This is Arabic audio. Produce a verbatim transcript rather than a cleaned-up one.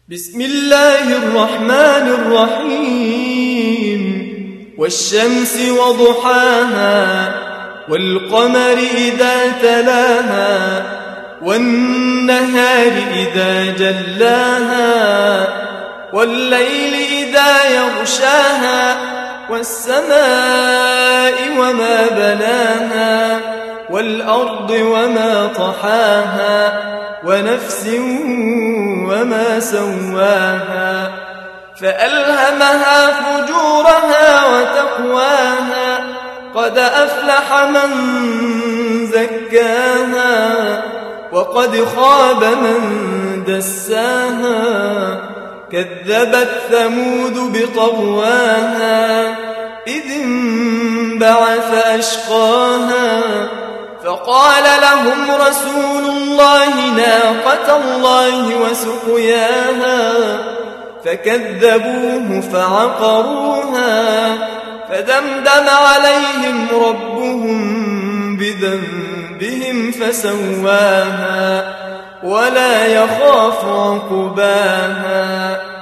بسم الله الرحمن الرحيم والشمس وضحاها والقمر إذا تلاها والنهار إذا جلاها والليل إذا يغشاها والسماء وما بناها والأرض وما طحاها ونفس وما سواها فألهمها فجورها وتقواها قد أفلح من زكاها وقد خاب من دساها كذبت ثمود بطغواها إذ انبعث أشقاها فقال لهم رسول الله ناقة الله وسقياها فكذبوه فعقروها فدمدم عليهم ربهم بذنبهم فسواها ولا يخاف عقباها